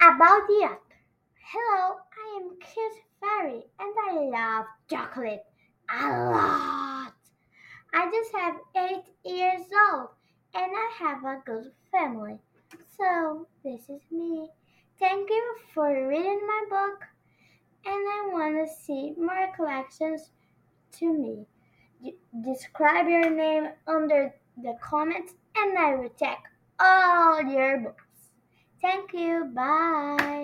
About the app. Hello, I am Cute Fairy and I love chocolate a lot. I just have 8 years old and I have a good family. So, this is me. Thank you for reading my book and I want to see more collections to me. Describe your name under the comments and I will check all your books. Thank you. Bye.